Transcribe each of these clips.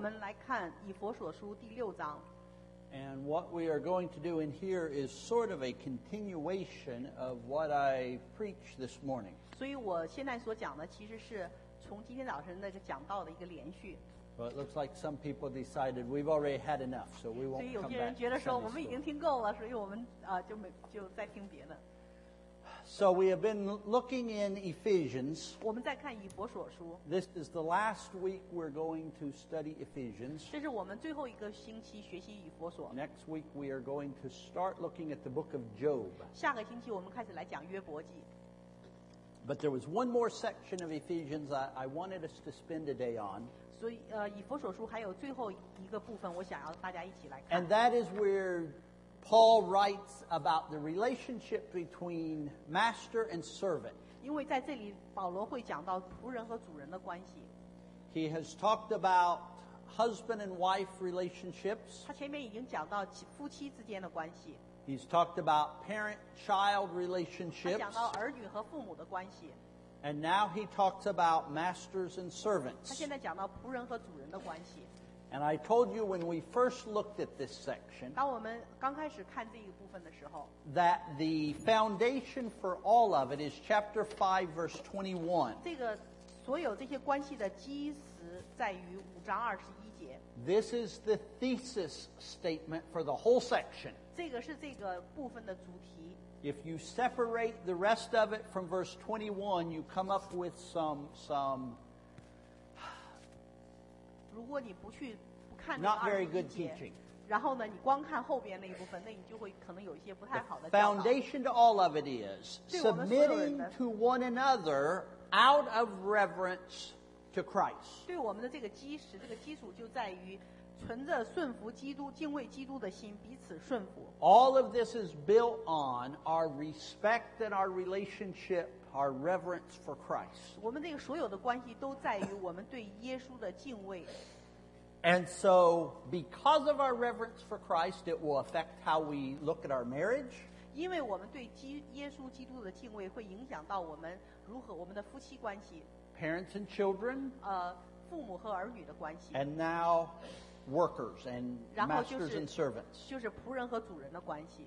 们来看以弗所书第6章。 And what we are going to do in here is sort of a continuation of what I preached this morning. 所以我现在所讲的其实是从今天早晨那个讲道的一个连续。 Well, it looks like some people decided we've already had enough, so we 所 won't 以有 come 些人 back 觉 to 得说我 Sunday 们已经 school. 听够了，所以我们就再听别的。 So we have been looking in Ephesians. 我们再看以弗所书， This is the last week we're going to study Ephesians. 这是我们最后一个星期学习以弗所。 Next week we are going to start looking at the book of Job. 下个星期我们开始来讲约伯记。 But there was one more section of Ephesians I wanted us to spend a day on. 所以以弗所书还有最后一个部分，我想要大家一起来看 And。that is where Paul writes about the relationship between master and servant. 因为在这里保罗会讲到仆人和主人的关系。 He has talked about husband and wife relationships. 他前面已经讲到夫妻之间的关系， He's talked about parent-child 他 relationships. 讲到儿女和父母的关系， And now he talks about masters and 他 servants. 现在讲到仆人和主人的关系。 And I told you when we first looked at this section 当我们刚开始看这一部分的时候， that the foundation for all of it is chapter 5, verse 21. 这个所有这些关系的基石在于5章21节， This is the thesis statement for the whole section. 这个是这个部分的主题。 If you separate the rest of it from verse 21, you come up with some 如果你不看这个 not very 21 good 节 teaching. 然后呢，你光看后边那一部分，那你就会可能有一些不太好的教导。 Foundation to all of it is 对我们所有人的 submitting to one another out of reverence to Christ. 对我们的这个基石，这个基础就在于存着顺服基督、敬畏基督的心，彼此顺服。 All of this is built on our respect and our relationship, our reverence for Christ. 我们这个所有的关系都在于我们对耶稣的敬畏。 And so, because of our reverence for Christ, it will affect how we look at our marriage. 因为我们对耶稣基督的敬畏，会影响到我们如何我们的夫妻关系， Parents and children, 父母和儿女的关系， and now workers and 然后就 masters 是 and servants. 就是仆人和主人的关系。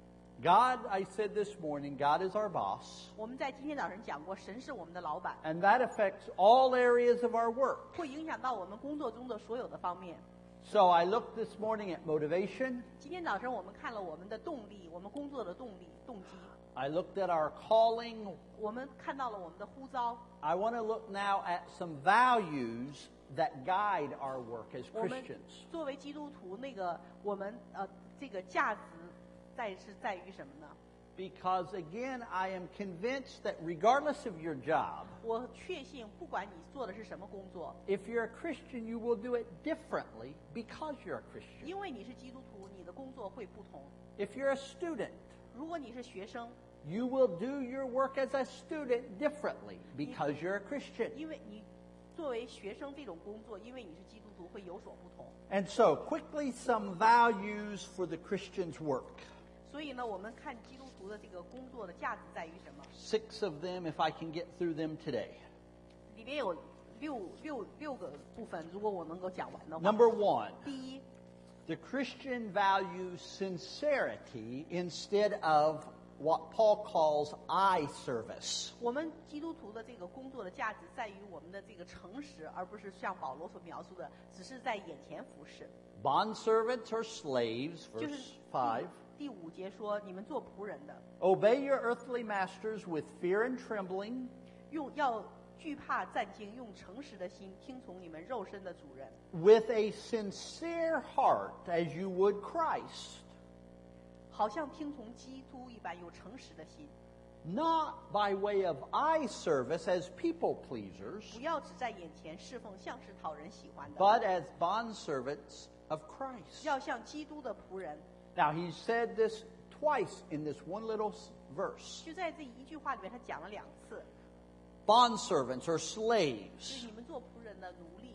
God, I said this morning, God is our boss, 我们在今天早晨讲过，神是我们的老板， and that affects all areas of our work. 会影响到我们工作中的所有的方面。 So I looked this morning at motivation. 今天早晨我们看了我们的动力，我们工作的动机， I looked at our calling. 我们看到了我们的呼召。 I want to look now at some values that guide our work as 我们 Christians. 作为基督徒，我们这个价值在于什么呢？ Because again, I am convinced that regardless of your job, 我确信，不管你做的是什么工作， if you're a Christian, you will do it differently because you're a Christian. 因为你是基督徒，你的工作会不同。 If you're a student, 如果你是学生， you will do your work as a student differently because you're a Christian. 因为你作为学生这种工作，因为你是基督徒，会有所不同。 And so, quickly, some values for the Christian's work. 所以呢，我们看基督徒的这个工作的价值在于什么？ 6 of them, if I can get through them today. 里面有六个部分，如果我能够讲完的话。 Number 1, 第一， the Christian values sincerity instead of what Paul calls eye service. 我们基督徒的这个工作的价值在于我们的这个诚实，而不是像保罗所描述的，只是在眼前服侍。 Bondservants or slaves, 就是 verse 5. 第5节说，你们做仆人的， Obey your earthly masters with fear and trembling, 要惧怕战兢，用诚实的心听从你们肉身的主人， with a sincere heart as you would Christ, 好像听从基督一般，有诚实的心， not by way of eye service as people pleasers, 不要只在眼前侍奉，像是讨人喜欢的， but as bondservants of Christ. 要像基督的仆人。 Now, he said this twice in this one little verse. 就在这一句话里面，他讲了2次， Bondservants or 就是 slaves. 你们做仆人的奴隶。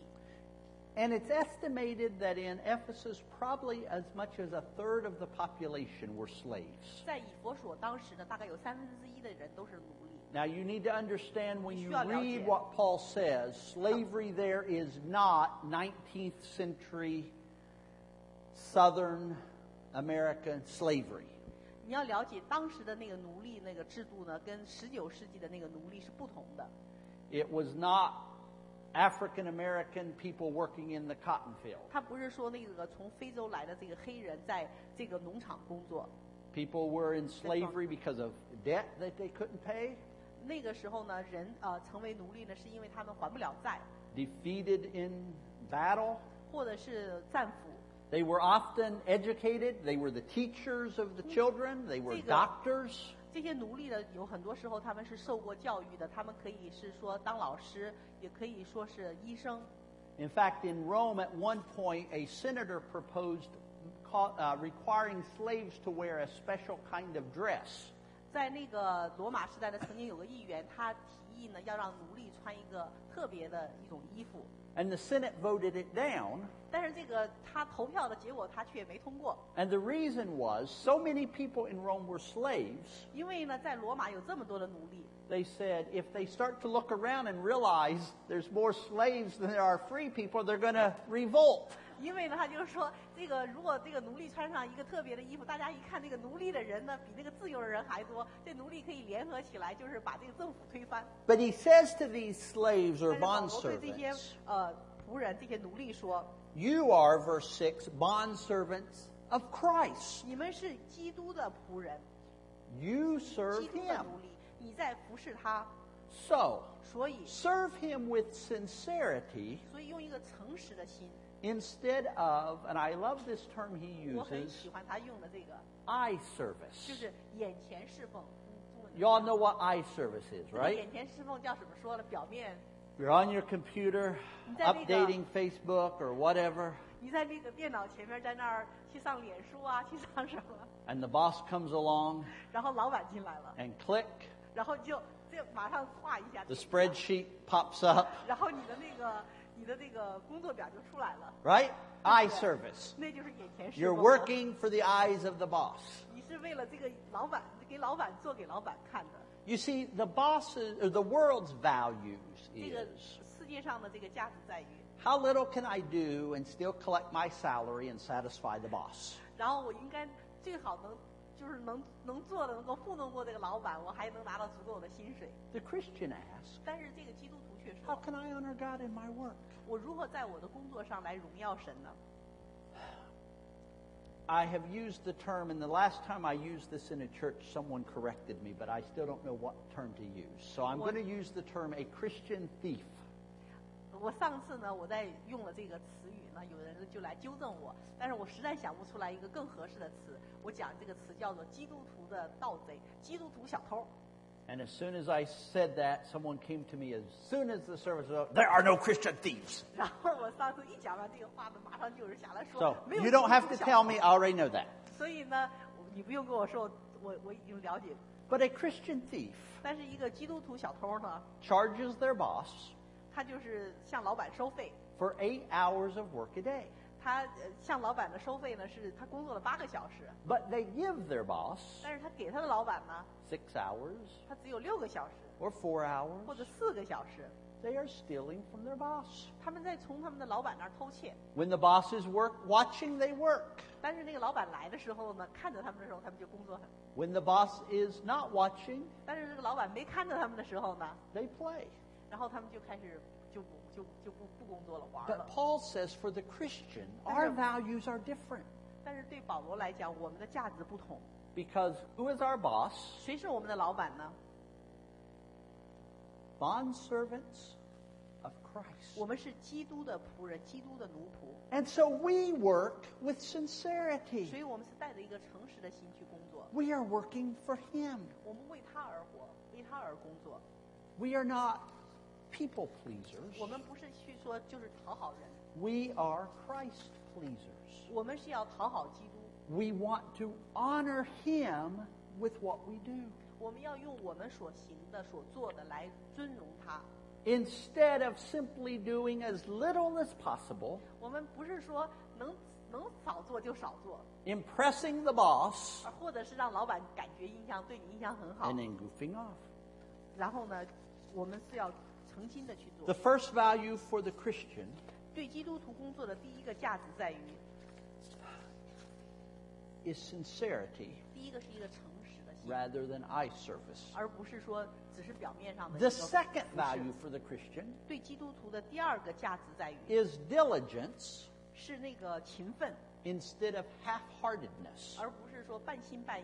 And it's estimated that in Ephesus, probably as much as a third of the population were slaves. 在以弗所当时呢，大概有1/3的人都是奴隶。 Now you need to understand when you 你需要了解。 read what Paul says, slavery there is not 19th century Southern American slavery. 你要了解当时的那个奴隶那个制度呢，跟19世纪的那个奴隶是不同的。 It was not African American people working in the cotton field. 他不是说那个从非洲来的这个黑人在这个农场工作。 People were in slavery because of debt that they couldn't pay, 那个时候呢，人成为奴隶呢，是因为他们还不了债， defeated in battle. 或者是战俘。 They were often educated. They were the teachers of the children. They were 这个- doctors. 这些奴隶呢，有很多时候他们是受过教育的，他们可以是说当老师，也可以说是医生。 In fact, in Rome at one point, a senator proposed requiring slaves to wear a special kind of dress. 在那个罗马时代呢，曾经有个议员，他提议呢，要让奴隶穿一个特别的一种衣服。 And the Senate voted it down. 但是这个他投票的结果，他却没通过， And the reason was so many people in Rome were slaves. 因为呢，在罗马有这么多的奴隶， They said if they start to look around and realize there's more slaves than there are free people, they're going to revolt. 因为呢，他就是说，这个如果这个奴隶穿上一个特别的衣服，大家一看这个奴隶的人呢，比那个自由的人还多，这奴隶可以联合起来，就是把这个政府推翻。 But he says to these slaves or 但是保罗对这些 bondservants, 仆人、这些奴隶说 you are, verse 6, bondservants of Christ.：“ 你们是基督的仆人， You serve 基督的 him. 奴隶，你在服侍他， So, 所以 serve him with sincerity 用一个诚实的心。 instead of, and I love this term he 我很 uses, 喜欢他用的这个， eye 就 service. 是眼前侍奉。 You all know what eye service is, 这个 right? 眼前侍奉叫什么说呢？表面 You're on your computer, 你在那个- updating Facebook or whatever, 你在那个电脑前面，在那儿去上脸书啊，去上什么， and the boss comes along 然后老板进来了， and click, 然后就这马上画一下 the spreadsheet pops up, 然后你的那个工作表就出来了， right? Eye service. 那就是眼前侍 You're 奉。 working for the eyes of the boss. 你是为了这个老板，给老板做给老板看的。 You see, the boss's or the world's values 这个 is 世界上的这个价值在于， how little can I do and still collect my salary and satisfy the boss? 然后我应该最好就是能做的能够糊弄过这个老板，我还能拿到足够的薪水。 The Christian asks, 但是这个基督徒却 how 说， can I honor God in my work? 我如何在我的工作上来荣耀神呢？ I have used the term, and the last time I used this in a church, someone corrected me, but I still don't know what term to use. So I'm going to use the term a Christian thief. 我上次呢，我在用了这个词语呢，有人就来纠正我，但是我实在想不出来一个更合适的词。我讲这个词叫做基督徒的盗贼，基督徒小偷。 And as soon as I said that, someone came to me as soon as the service was over, there are no Christian thieves. 然后我上次一讲完这个话呢，马上就有人下来说 So 没有 you 基督 don't have 徒 to 小 tell 偷 me, I already know that. 所以呢，你不用跟我说，我已经了解。 But a Christian thief 但是一个基督徒小偷呢， charges their boss 他就是向老板收费， for 8 hours of work a day. 他向老板的收费呢是他工作了8个小时， But they give their boss 但是他给他的老板呢， 6 hours 他只有6个小时 or 4 hours. 或者4个小时， They are stealing from their boss. 他们在从他们的老板那儿偷窃。 When the boss is watching, they work. 但是那个老板来的时候呢，看着他们的时候，他们就工作很； When the boss is not watching, 但是这个老板没看着他们的时候呢， they play. 然后他们就开始就不工作了，玩 But 了。 Paul says for the Christian, our values are different. 但是对保罗来讲，我们的价值不同。 Because who is our boss? 谁是我们的老板呢？ Bondservants of Christ. 我们是基督的仆人，基督的奴仆。 And so we work with sincerity. 所以我们是带着一个诚实的心去工作。 We are working for Him. 我们为他而活，为他而工作。 We are not people pleasers. 我们不是去说就是讨好人， We are Christ pleasers. 我们是要讨好基督。 We want to honor Him with what we do. 我们要用我们所行的、所做的来尊荣他。 Instead of simply doing as little as possible, 我们不是说能少做就少做， impressing the boss, 或者是让老板感觉对你印象很好 and，then goofing off. 然后呢，我们是要诚心的去 The 做。 first value for the Christian 对基督徒工作的第一个价值在于， is sincerity 第一个是一个诚实的心， rather than eye service. 而不是说只是表面上的一 The 个服 second 侍 value for the Christian 对基督徒的第二个价值在于， is diligence 是那个勤奋， instead of half-heartedness. 而不是说半心半意。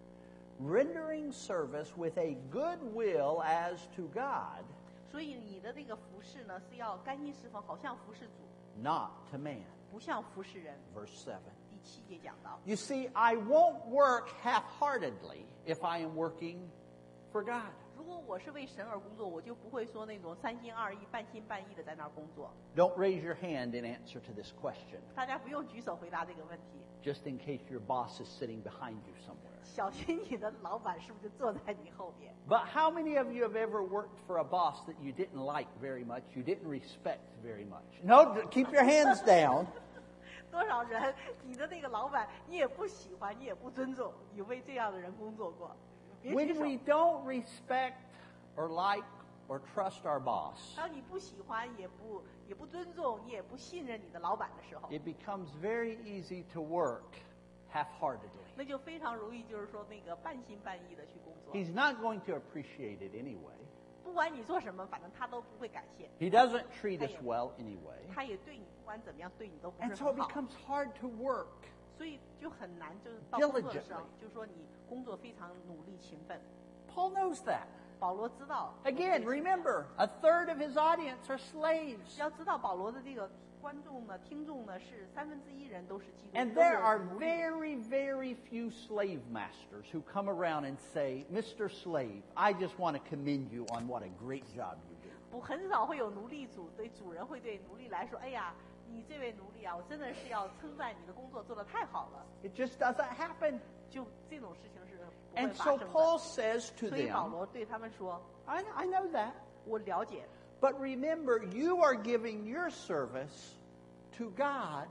Rendering service with a good will as to God, 所以你的这个服侍呢，是要甘心侍奉，好像服侍主， not to man. 不像服侍人。 Verse 7. 第7节讲到， You see, I won't work half-heartedly if I am working for God. 如果我是为神而工作，我就不会说那种三心二意、半心半意的在那儿工作。 Don't raise your hand in answer to this question, 大家不用举手回答这个问题， just in case your boss is sitting behind you somewhere. 小心你的老板是不是就坐在你后边？ But how many of you have ever worked for a boss that you didn't like very much, you didn't respect very much? No, keep your hands down. 多少人，你的那个老板你也不喜欢，你也不尊重，你为这样的人工作过？别举 When 手。 we don't respect or like or trust our boss, 当你不喜欢、也不尊重、你也不信任你的老板的时候， it becomes very easy to work half-heartedly. 那就非常容易，就是说那个半心半意的去工作。 He's not going to appreciate it anyway. 不管你做什么，反正他都不会感谢， He doesn't treat us well anyway. 他也对你不管怎么样对你都不 And 是 so it 很好， becomes hard to work. 所以就很难，就是到工作的时候 Diligently， 就说你工作非常努力勤奋。 Paul knows that. 保罗知道。 Again, remember, a third of his audience are slaves. 要知道保罗的这个观众呢、听众呢是1/3人都是基督 And 徒，都 there are 是奴隶。 very, very few slave masters who come around and say, Mr. Slave, I just want to commend you on what a great job you do. 不，很少会有奴隶主对主人会对奴隶来说：“哎呀，你这位奴隶啊，我真的是要称赞你的工作做得太好了。 It just doesn't happen. ” 就这种事情是不会 And 发 so 生 Paul 的。 says to 所以保 them, 罗对他们说 I know that.：“ 我了解， But remember, you are giving your service to God,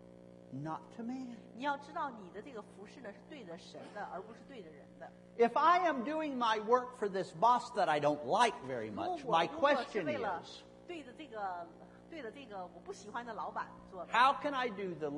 not to man. 你要知道你的这个服饰呢是对着神的，而不是对着人的。 If I am doing my work for this boss that I don't like very 如果 much, 我 my 工作是 question 为了 is, 对着这个我不喜欢的老板做的， how can I do the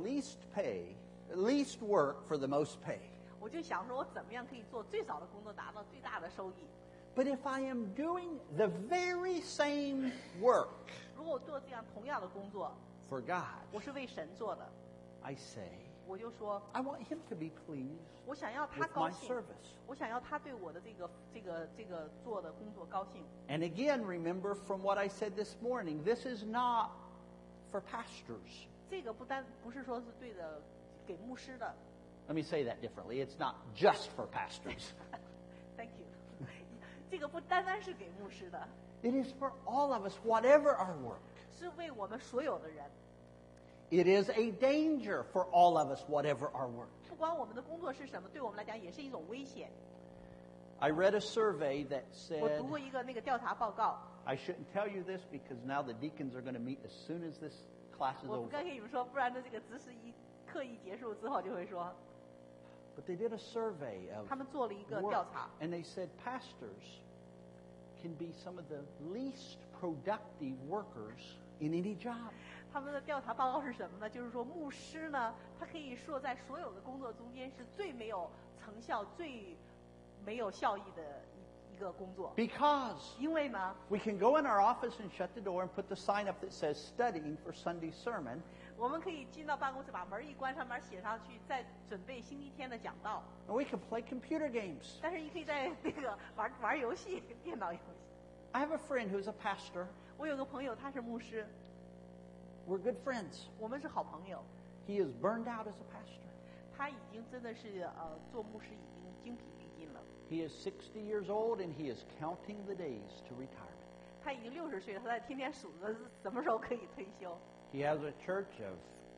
least work for the most pay? 我就想说我怎么样可以做最少的工作，达到最大的收益。 But if I am doing the very same work 如果我做这样同样的工作， for God, 我是为神做的， I say, 我就说 I want Him to be pleased 我想要他 with 高 my 兴， service. 我想要他对我的这个做的工作高兴。 And again, remember from what I said this morning, this is not for pastors. 这个不是说是对着给牧师的 Let me say that differently. It's not just for pastors. ，Thank you 。这个不单单是给牧师的， It is for all of us, whatever our work. 是为我们所有的人。 It is a danger for all of us, whatever our work. 不管我们的工作是什么，对我们来讲也是一种危险。 I read a survey that 我 said, 读过一个那个调查报告， I shouldn't tell you this because now the deacons are going to meet as soon as this class is 我不 over. 该跟你们说，不然的这个执事课一结束之后就会说， But they did a survey of 他们做了一个 work, 调查， and they said pastors can be some of the least productive workers in any job. 他们的调查报告是什么呢？就是说，牧师呢，他可以说在所有的工作中间是最没有成效、最没有效益的一个工作。 Because 因为呢， we can go in our office and shut the door and put the sign up that says studying for Sunday sermon, 我们可以进到办公室，把门一关，上面写上去，再准备星期天的讲道。 and we can play computer games. 但是你可以在那个玩游戏，电脑游戏。 I have a friend who's a pastor. 我有个朋友，他是牧师， We're good friends. 我们是好朋友。 He is burned out as a pastor. 他已经真的是做牧师已经精疲力尽了。 He is 60 years old and he is counting the days to retirement. 他已经60岁了，他在天天数着什么时候可以退休。 He has a church of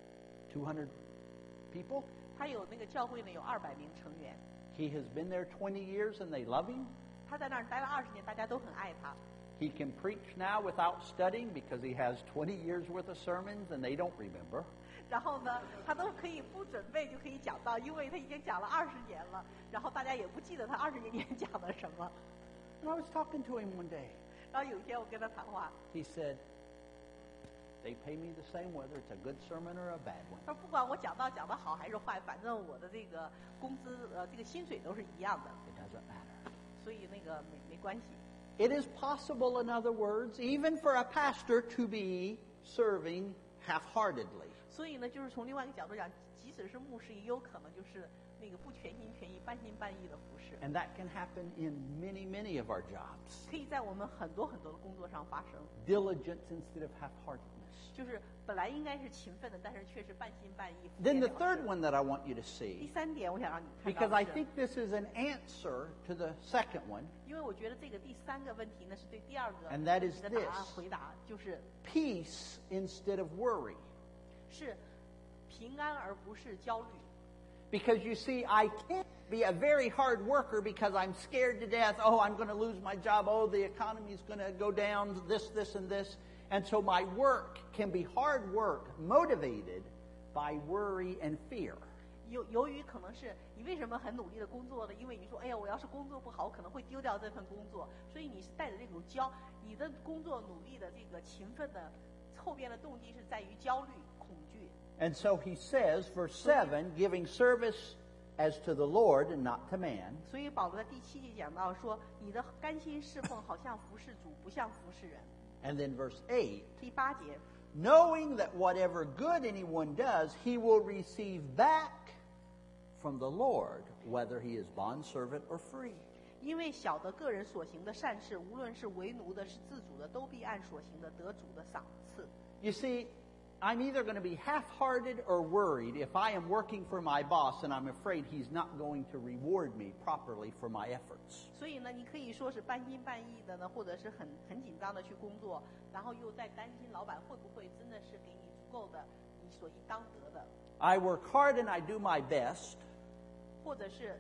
200 people. 他有那个教会呢，有200名成员。 He has been there 20 years and they love him. 他在那儿待了20年，大家都很爱他。 He can preach now without studying because he has 20 years worth of sermons and they don't remember. 然后呢，他都可以不准备就可以讲到，因为他已经讲了20年了，然后大家也不记得他20年前讲了什么。 And I was talking to him one day. 然后有一天我跟他谈话， He said, they pay me the same whether it's a good sermon or a bad one. 他说不管我讲道讲得好还是坏，反正我的这个工资这个薪水都是一样的， It doesn't matter. 所以那个没关系。 It is possible, in other words, even for a pastor to be serving half-heartedly. 所以呢，就是从另外一个角度讲，即使是牧师，也有可能就是那个不全心全意、半心半意的服侍， And that can happen in many, many of our jobs. 可以在我们很多很多的工作上发生。 Diligence instead of half-heartedness. 就是本来应该是勤奋的，但是却是半心半意。 Then the 敷衍了 third 事 one that I want you to 第 see, 三点，我想让你看 because 到 I 的是， think this is an answer to the second one, 因为我觉得这个第三个问题呢，是对第二个 And that 问 is 题的答案 this. 回答，就是 peace instead of worry. 是平安而不是焦虑。 Because you see, I can't be a very hard worker because I'm scared to death. Oh, I'm going to lose my job. Oh, the economy is going to go down, this, and this. And so my work can be hard work motivated by worry and fear. 由于可能是你为什么很努力的工作呢？因为你说，哎呀，我要是工作不好，我可能会丢掉这份工作，所以你是带着这种你的工作努力的这个勤奋的后边的动机是在于焦虑、恐惧。 And so he says, verse 7, giving service as to the Lord and not to man. 所以保罗在第7节讲到说，你的甘心侍奉好像服侍主，不像服侍人。 And then verse 8, 第8节， knowing that whatever good anyone does, he will receive back from the Lord, whether he is bondservant or free. 因为晓得个人所行的善事，无论是为奴的，是自主的，都必按所行的得主的赏赐。 You see, I'm either going to be half-hearted or worried if I am working for my boss and I'm afraid he's not going to reward me properly for my efforts. 所以呢，你可以说是半心半意的呢，或者是很紧张的去工作，然后又在担心老板会不会真的是给你足够的你所应当得的， I work hard and I do my best. 或者是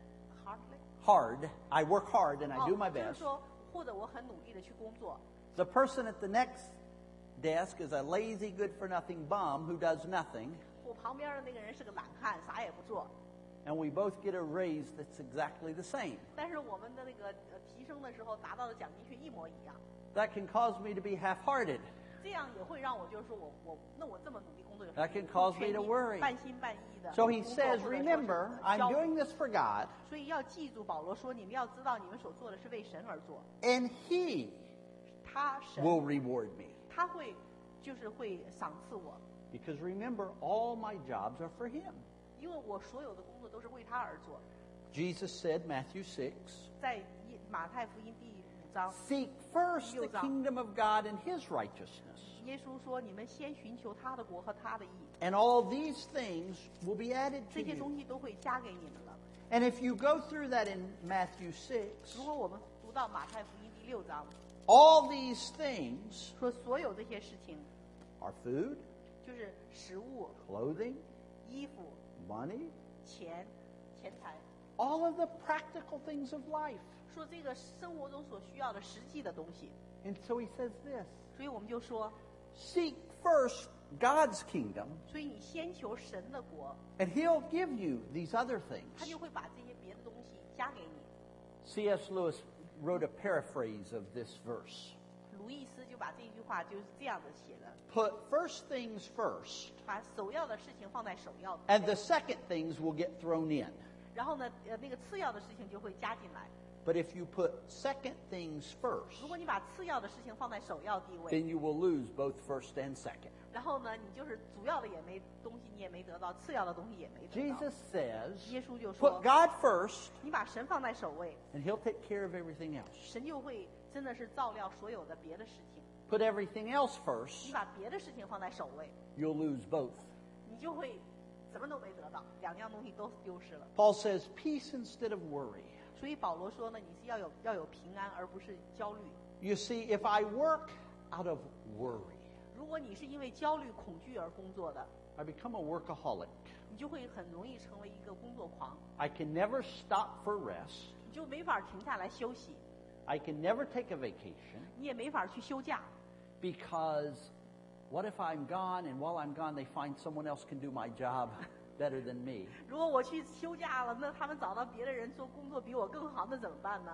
Hard. I work hard and I do my 就是 best. 说，或者我很努力的去工作， The person at the next desk is a lazy, good-for-nothing bum who does nothing, 我旁边的那个人是个懒汉，啥也不做， and we both get a raise that's exactly the same. 但是我们的那个提升的时候达到的奖金却一模一样， That can cause me to be half-hearted. 这样也会让我就是说我这么努力工作有什 That 么 can 用 cause 不 me 全 to 力 worry. 半心半意的 So he 工作 says, 或者说是 remember, I'm 焦虑 doing this for God, 所以要记住，保罗说，你们要知道，你们所做的是为神而做。 and he 他神 will reward me. 他会就是会赏赐我， Because remember, all my jobs are for him. 因为我所有的工作都是为他而做。 Jesus said, Matthew 6, 在马太福音第5章， seek first the kingdom of God and his righteousness, 耶稣说：“你们先寻求他的国和他的义， and all these things will be added to 这些 you. 东西都会加给你们了。 And if you go through that in Matthew 6, ” 如果我们读到马太福音第6章， all these things 说所有这些事情， are food, 就是食物、 clothing, 衣服、 money, 钱财， all of the practical things of life. 说这个生活中所需要的实际的东西。 And so he says this, 所以我们就说， seek first God's kingdom, 所以你先求神的国， and he'll give you these other 他 things. 就会把这些别的东西加给你。 C.S. Lewis wrote a paraphrase of this verse. 鲁易斯就把这句话就是这样的写的： Put first things first, 把首要的事情放在首要的， and the second things will get thrown in. 然后呢，那个次要的事情就会加进来。 But if you put second things first, 如果你把次要的事情放在首要地位， then you will lose both first and second. 然后呢，你就是主要的也没东西，你也没得到，次要的东西也没得到。 Jesus says, 耶稣就说 put：“ God first, 你把神放在首位， and he'll take care of everything else. 神就会真的是照料所有的别的事情。 Put everything else 你 first, 把别的事情放在首位， you'll lose both. 你就会什么都没得到，两样东西都丢失了。 Paul says, peace instead of worry. 所以保罗说呢，你是要有平安，而不是焦虑。 You see, if I work out of worry, 如果你是因为焦虑、恐惧而工作的， I become a workaholic. 你就会很容易成为一个工作狂， I can never stop for rest. 你就没法停下来休息， I can never take a vacation 你也没法去休假。 because what if I'm gone and while I'm gone they find someone else can do my job better than me? 如果我去休假了，那他们找到别的人做工作比我更好，那怎么办呢？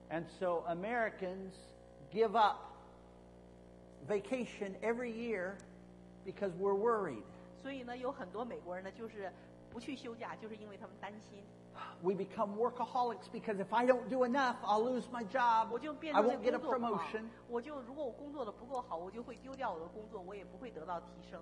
And so Americans give up vacation every year because we're worried. 所以呢，有很多美国人呢，就是不去休假，就是因为他们担心。 We become workaholics because if I don't do enough, I'll lose my job. 我就变 I 成 won't get 这 a 个工作狂 promotion. 如果我工作的不够好，我就会丢掉我的工作，我也不会得到提升。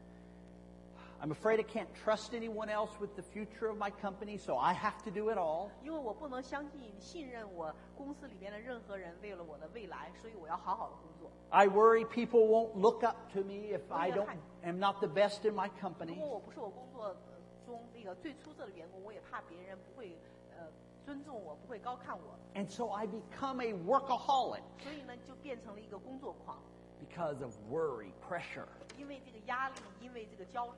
I'm afraid I can't trust anyone else with the future of my company, so I have to do it all. 因为我不能信任我公司里边的任何人为了我的未来，所以我要好好的工作。 I worry people won't look up to me if I am not the best in my 如 company. 果我不是我工作中那个最出色的员工，我也怕别人不会尊重我，不会高看我。 And so I become a workaholic 所以呢，就变成了一个工作狂， because of worry, pressure. 因为这个压力，因为这个焦虑。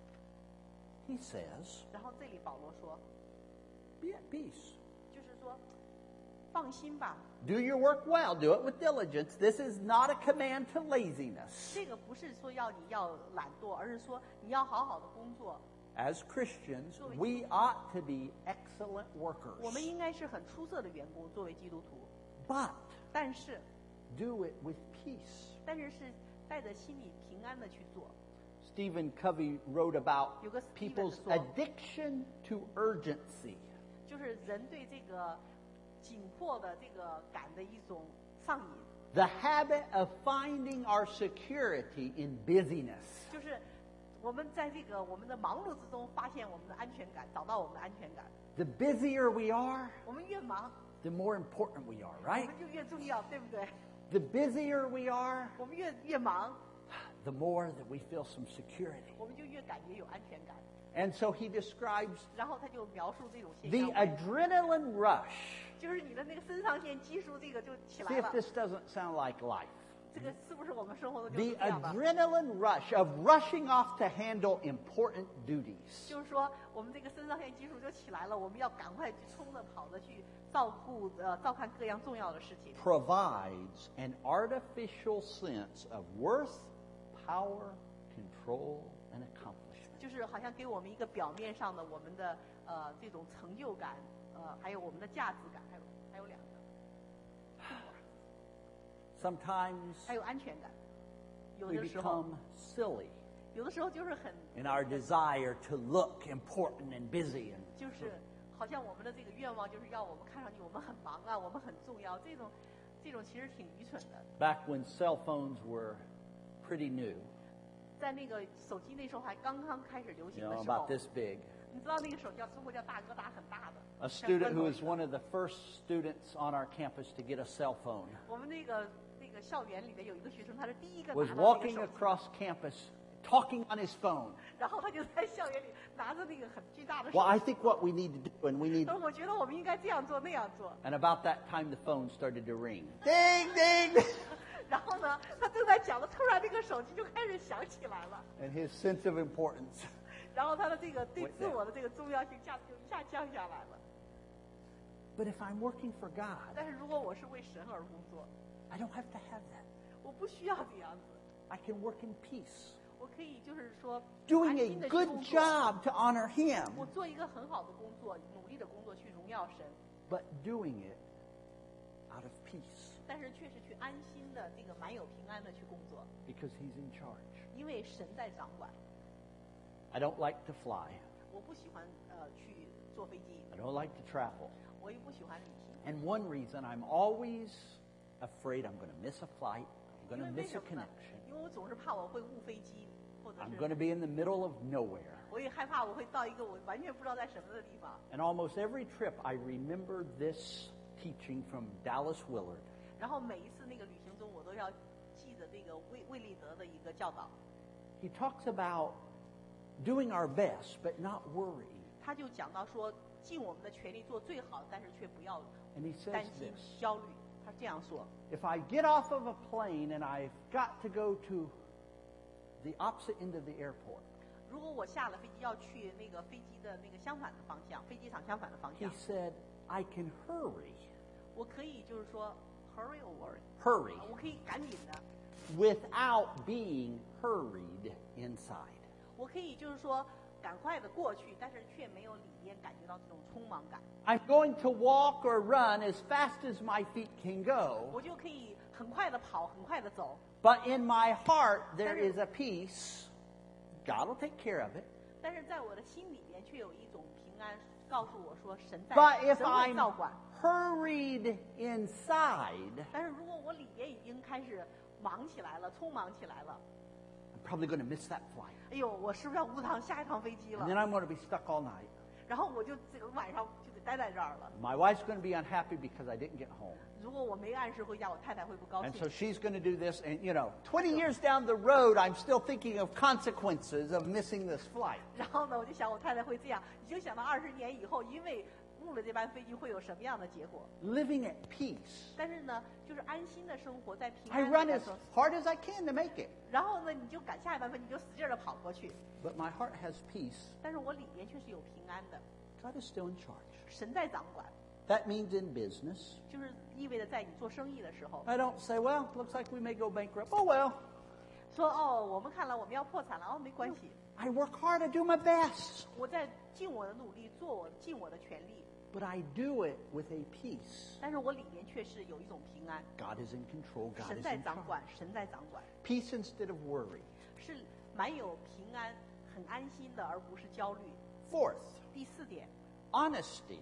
He says, 然后这里保罗说， be at peace. 就是说，放心吧， Do your work well. Do it with diligence. This is not a command to laziness. 这个不是说你要懒惰，而是说你要好好的工作。 As Christians, we ought to be excellent 我们 workers. 应该是很出色的员工，作为基督徒。 But 但是 do it with peace. 是带着心里平安的去做。 Stephen Covey wrote about 有个 people's Stephen 说， addiction to urgency. 就是人对这个紧迫的这个感的一种上瘾， The habit of finding our security in busyness. 就是我们在这个我们的忙碌之中发现我们的安全感，找到我们的安全感。 The busier we are, 我们越忙， the more important we are, 我 right? 们就越重要，对不对？ The busier we are, 我们越忙， the more that we feel some security. 我们就越感觉有安全感。 And so he describes 然后他就描述这种现 the 象， adrenaline rush. 就是你的那个肾上腺激素这个就起 See 来 if 了。 this doesn't sound like life. 这个是不是我们生活中就是 The 这样的？ adrenaline rush of rushing off to handle important duties. 就是说，我们这个肾上腺激素就起来了，我们要赶快去冲着跑着去照看各样重要的事情。 Provides an artificial sense of worth, power, control, and accomplishment. 就是好像给我们一个表面上的我们的这种成就感，还有我们的价值感，还有两个， Sometimes 还有安全感。有 we 的时候， become silly 有的时候就是很 in our desire to look important and busy. And 就是好像我们的这个愿望就是要我们看上去我们很忙啊，我们很重要，这种其实挺愚蠢的。 back when cell phones were pretty new, 在那个手机那时候还刚刚开始流行的时候 about，this big, 你知道那个手中国叫大哥大，很大的。 a 像 student 砖头 who 一 was 样 one of the first students on our campus to get a cell phone 我们那个校园里面有一个学生，他是第一个 was 拿到那个 walking 手机， across campus talking on his phone. 然后他就在校园里拿着那个很巨大的手 Well, I 机。 think what we need to do, and we need, 他说：“我觉得我们应该这样做那样做。 and about that time the phone started to ring. Ding, ding! ” 然后呢，他正在讲的，突然这个手机就开始响起来了， And his sense of importance. 然后他的这个对 Went 自我的这个重要性价值就一下降下来了。 But if I'm working for God, 但是如果我是为神而工作， I don't have to have that. 我不需要这样子， I can work in peace, 我可以就是说安 doing 心 a 的去 good 工作， job to honor Him, 我做一个很好的工作，努力的工作去荣耀神， but doing it out of peace 但是却是去安心的这个满有平安的去工作， because He's in charge. 因为神在掌管。 I don't like to fly. 我不喜欢去坐飞机， I don't like to travel. 我也不喜欢旅行。 And one reason I'm always afraid I'm going to miss a flight, I'm 因 going 为 to 为 miss 什 a 么呢？ connection. 因为我总是怕我会误飞机，或者 I'm 是 going to be in the middle of nowhere. 我也害怕我会到一个我完全不知道在什么的地方。 And almost every trip, I remember this teaching from Dallas Willard. 然后每一次那个旅行中，我都要记着这个魏立德的一个教导。 He talks about doing our best, but not worrying. 他就讲到说，尽我们的全力做最好，但是却不要 And he says 担心 this: 焦虑。他这样说： if I get off of a plane and I've got to go to the opposite end of the airport, 如果我下了飞机要去那个飞机的那个相反的方向，飞机场相反的方 he 向， said, I can hurry, 我可以就是说 hurry or hurry, 我可以赶紧的， without being hurried inside. 我可以就是说赶快的过去，但是却没有里面感觉到这种匆忙感。 I'm going to walk or run as fast as my feet can go. 我就可以很快的跑，很快的走。 But in my heart, there is a peace. God will take care of it. 但是在我的心里面却有一种平安，告诉我说神在， But if 神会 I'm 照管。 hurried inside, 但是如果我里面已经开始忙起来了，匆忙起来了， I'm probably going to miss that flight. 哎呦，我是不是要误趟下一趟飞机 And 了？ then I'm going to be stuck all night. 然后我就这个晚上就得待在这儿了。 My wife's going to be unhappy because I didn't get home. 如果我没按时回家，我太太会不高 And 兴 so。she's going to do this. And, 20 years down the road, I'm still thinking of consequences of missing this flight. 然后呢，我就想我太太会这样，你就想到20年以后，因为误了这班飞机会有什么样的结果？ Living at peace. 但是呢，就是安心的生活，在平 I 安 run 里 as 的时候。 hard as I can to make it. 然后呢，你就赶下一班飞机，你就使劲的跑过去。 But my heart has peace. 但是我里面却是有平安的， God is still in charge. 神在掌管， That means in business, 就是意味着在你做生意的时候， I don't say, well, looks like we may go bankrupt. Oh, well. 说哦，我们看了我们要破产了，哦，没关系， I work hard. I do my best. 我在尽我的努力，尽我的全力， But I do it with a peace. 但是我里面却是有一种平安， God is in control. God 神 is 在 in 掌 charge. 管，神在掌管， Peace instead of worry. 是蛮有平安、很安心的，而不是焦虑。 Fourth, 第4点， honesty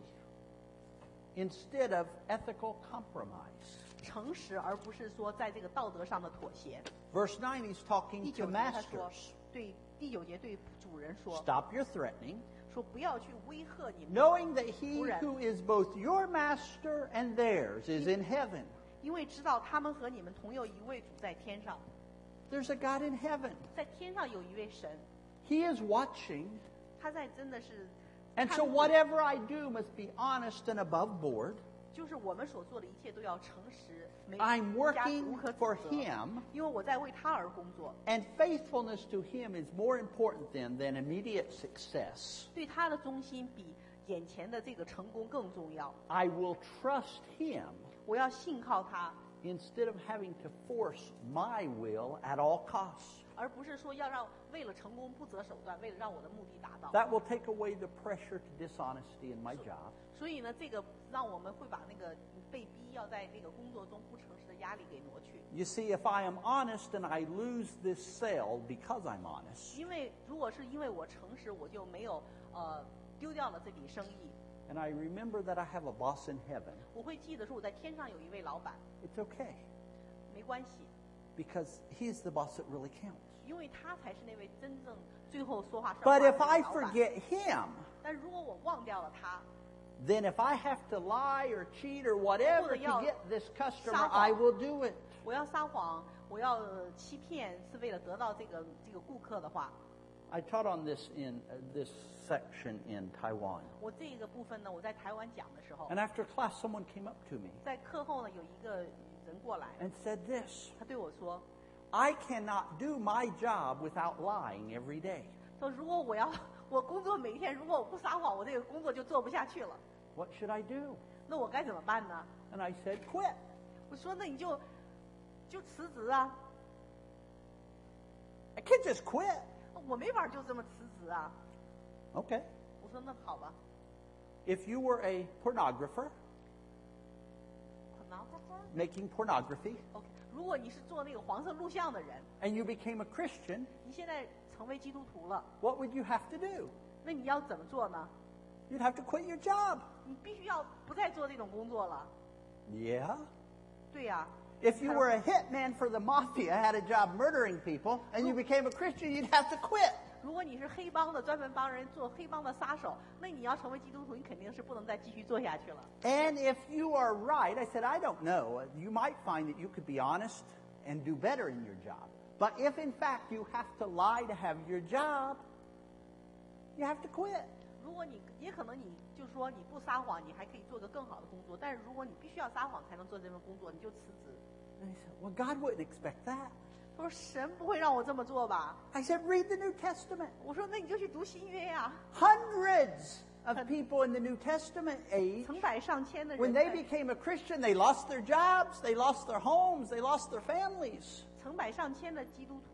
instead of ethical compromise. 诚实，而不是说在这个道德上的妥协。 Verse 9, he's 第 talking 9 to 节他说 masters.， 对第9节对主人说， Stop your threatening, 说不要去威吓你们， knowing that he 仆人。 who is both your master and theirs is in heaven. 因为知道他们和你们同有一位主在天上， There's a God in heaven. 在天上有一位神， He is watching. 他在真的是 And 看 so 顾 whatever I do must be honest and above board. 就是我们所做的一切都要诚实，没 I'm 无加 working 无可指 for 责。 him, 因为我在为他而工作， and faithfulness to him is more important than immediate success. 对他的忠心比眼前的这个成功更重要。 I will trust him 我要信靠他， instead of having to force my will at all costs. 而不是说要让为了成功不择手段，为了让我的目的达到。 That will take away the pressure to dishonesty in my job. 所以呢，这个让我们会把那个被逼要在这个工作中不诚实的压力给挪去。 You see, if I am honest and I lose this sale because I'm honest, 因为如果是因为我诚实，我就没有丢掉了这笔生意。 and I remember that I have a boss in heaven, 我会记得说我在天上有一位老板， it's okay 没关系， because he's the boss that really counts. 因为他才是那位真正最后说话算 But 话的 if I 老板。 forget him, 但如果我忘掉了他， then if I have to lie or cheat or whatever to get this customer, I will do it. 我要撒谎，我要欺骗，是为了得到这个顾客的话， I taught on this in this section in Taiwan. 我这个部分呢，我在台湾讲的时候， And after class, someone came up to me 在课后呢，有一个人过来， and said this, 他对我说， I cannot do my job without lying every day. 说如果我工作每天如果我不撒谎，我这个工作就做不下去了， What should I do? 那我该怎么办呢？ And I said, quit. 我说那你就辞职啊， I can't just quit. 我没法就这么辞职啊。 Okay. 我说那好吧， If you were a pornographer pornographer making pornography OK，如果你是做那个黄色录像的人， and you became a Christian, 你现在成为基督徒了， what would you have to do? 那你要怎么做呢？ You'd have to quit your job. 你必须要不再做这种工作了。 Yeah. 对呀、 If you were a hitman for the mafia, had a job murdering people, and you became a Christian, you'd have to quit. 如果你是黑帮的，专门帮人做黑帮的杀手，那你要成为基督徒，你肯定是不能再继续做下去了。 And if you are right, I said, I don't know. You might find that you could be honest and do better in your job. But if in fact you have to lie to have your job, you have to quit. 如果你也可能你就是说你不撒谎，你还可以做个更好的工作，但是如果你必须要撒谎才能做这份工作，你就辞职。 And I said, well, God wouldn't expect that. 他说神不会让我这么做吧？ I said, read the New Testament. 我说那你就去读新约呀、 Hundreds of people in the New Testament age, 成百上千的 when 人 they 在 became a Christian, they lost their jobs, they lost their homes, they lost their families. 成百上千的基督徒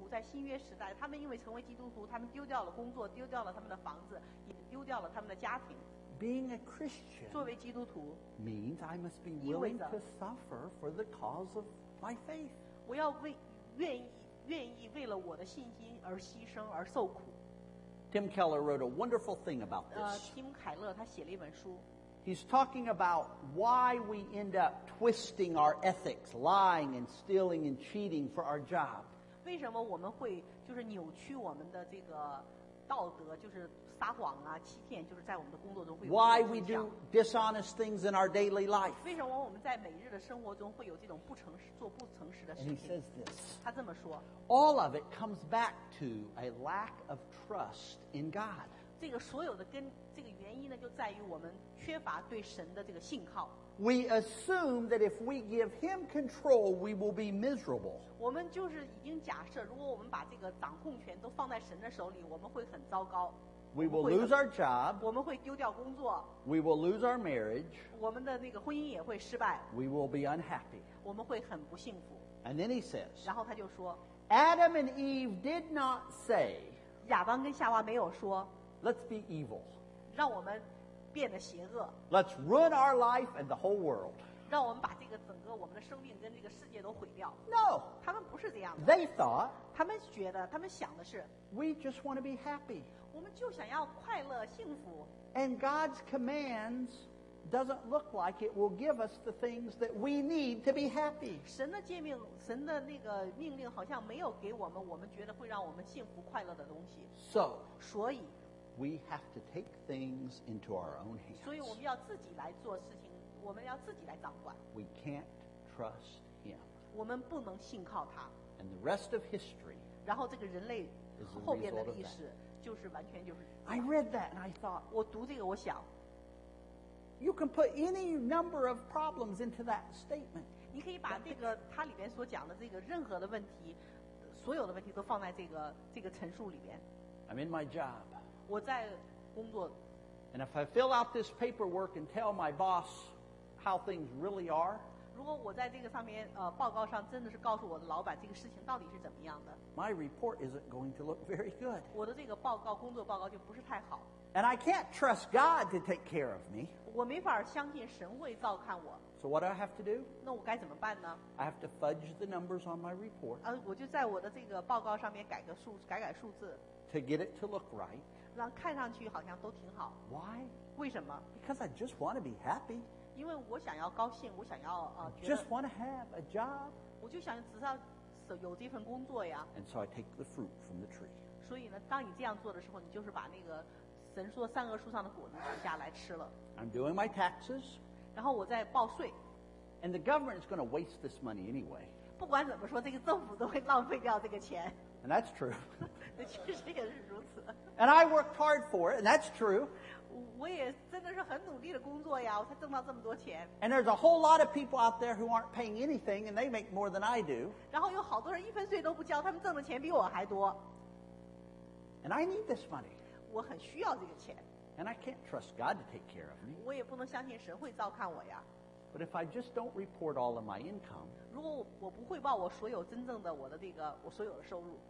徒在新约时代，他们因为成为基督徒，他们丢掉了工作，丢掉了他们的房子，也丢掉了他们的家庭。 Being a Christian 作为基督徒， means I must be 意味 willing 着 to suffer for the cause of my faith. 我要愿意为了我的信心而牺牲而受苦。 Tim Keller wrote a wonderful thing about this. 提姆凯勒他写了一本书， He's talking about why we end up twisting our ethics, lying and stealing and cheating for our job. 为什么我们会就是扭曲我们的这个道德，就是撒谎啊、欺骗，就是在我们的工作中会有这 Why 种 we 现象 do dishonest things in our daily life. 为什么我们在每日的生活中会有这种做不诚实的 And 事 he 情？ says this. 他这么说， All of it comes back to a lack of trust in God. 这个所有的这个原因呢，就在于我们缺乏对神的这个信靠。 We assume that if we give him control, we will be miserable. 我们就是已经假设，如果我们把这个掌控权都放在神的手里，我们会很糟糕。 We 我 will 们会 lose our job. 我们会丢掉工作， We will lose our marriage. 我们的那个婚姻也会失败， We will be unhappy. 我们会很不幸福。 And then he says, 然后他就说， Adam and Eve did not say, 亚当跟夏娃没有说 let's be evil. 让我们变得邪恶， Let's ruin our life and the whole world. 让我们把这个整个我们的生命跟这个世界都毁掉。 No. 他们不是这样的， They thought, 他们觉得，他们想的是， we just want to be happy. 我们就想要快乐、幸福。 And God's commands doesn't look like it will give us the things that we need to be happy. 神的诫命，神的那个命令好像没有给我们，我们觉得会让我们幸福快乐的东西。 So, 所以， we have to take things into our own 所以我 hands. 们要自己来做事情，我们要自己来掌管， We can't trust him. 我们不能信靠他。 And the rest of history, 然后这个人类 Is the 后边的 result of 历史，就是完全就是。 I read that and I thought, 我读这个，我想， you can put any number of problems into that statement. 你可以把这个它里边所讲的这个任何的问题，所有的问题都放在这个陈述里边。 I'm in my job. 我在工作， And if I fill out this paperwork and tell my boss how things really are, 如果我在这个上面报告上真的是告诉我的老板这个事情到底是怎么样的， my report isn't going to look very good. 我的这个工作报告就不是太好。 And I can't trust God to take care of me. 我没法相信神会照看我， So what do I have to do? 那我该怎么办呢？ I have to fudge the numbers on my report 我就在我的这个报告上面改数字， to get it to look right. 让看上去好像都挺好。 Why? 为什么？ Because I just want to be happy. 因为我想要高兴，我想要觉得 Just want to have a job. 我就想只要有这份工作呀。 And so I take the fruit from the tree. 所以呢，当你这样做的时候，你就是把那个神说善恶树上的果子取下来吃了。 I'm doing my taxes. 然后我再报税， And the government is going to waste this money anyway. 不管怎么说，这个政府都会浪费掉这个钱。 And that's true. 确实也是如此。 And I worked hard for it, and that's true. 我也真的是很努力的工作呀，我才挣到这么多钱。 And there's a whole lot of people out there who aren't paying anything, and they make more than I do. 然后有好多人一分税都不交，他们挣的钱比我还多。 And I need this money. 我很需要这个钱， And I can't trust God to take care of me. 我也不能相信神会照看我呀。 But if I just don't report all of my income, 如果我不汇报我所有真正的我所有的收入，